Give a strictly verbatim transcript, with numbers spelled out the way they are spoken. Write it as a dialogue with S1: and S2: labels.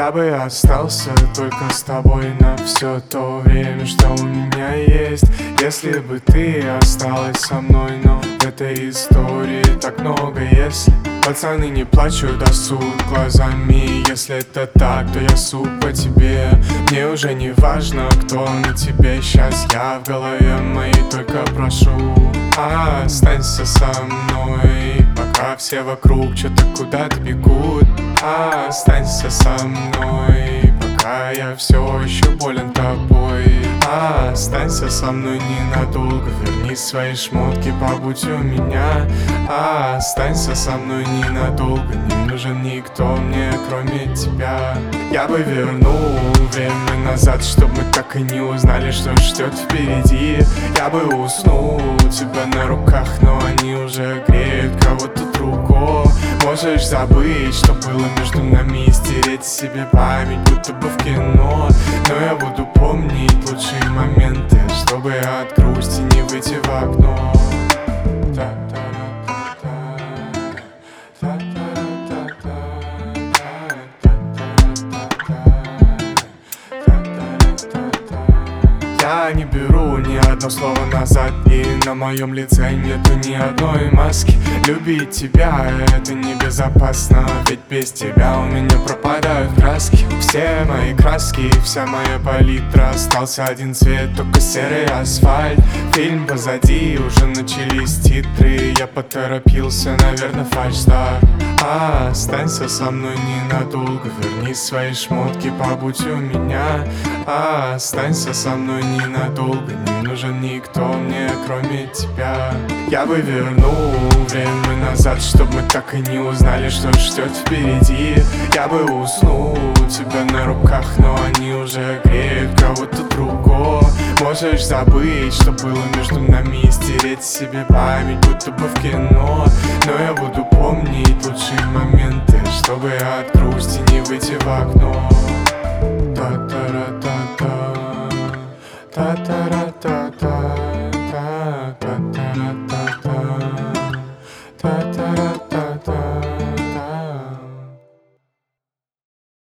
S1: Я бы остался только с тобой на все то время, что у меня есть, если бы ты осталась со мной. Но в этой истории так много если. Пацаны не плачут, а суд глазами. Если это так, то я суд по тебе. Мне уже не важно, кто на тебе. Сейчас я в голове моей только прошу: останься со мной, пока все вокруг что-то куда-то бегут. Останься со мной, пока я все еще болен тобой. Останься со мной ненадолго, верни свои шмотки, побудь у меня. Останься со мной ненадолго, не нужен никто мне, кроме тебя. Я бы вернул время назад, чтобы мы так и не узнали, что ждет впереди. Я бы уснул у тебя на руках, но они уже греют кого-то другого. Можешь забыть, что было между нами, и стереть себе память, будто бы в кино. Но я буду помнить лучшие моменты, чтобы от грусти не выйти в окно. Я не беру ни одно слово назад, и на моем лице нету ни одной маски. Любить тебя — это небезопасно, ведь без тебя у меня пропадают краски. Все мои краски, вся моя палитра, остался один цвет, только серый асфальт. Фильм позади, уже начались титры, я поторопился, наверное, фальшстарт. Останься со мной ненадолго, верни свои шмотки, побудь у меня. Останься со мной ненадолго, не нужен никто мне, кроме тебя. Я бы вернул время назад, чтобы мы так и не узнали, что ждет впереди. Я бы уснул у тебя на руках, но они уже греют кого-то другого. Можешь забыть, что было между нами, и стереть себе память, будто бы в кино. Но я буду помнить лучшие моменты, чтобы от грусти не выйти в окно. Та-та-ра-та-та, та-та-ра-та-та.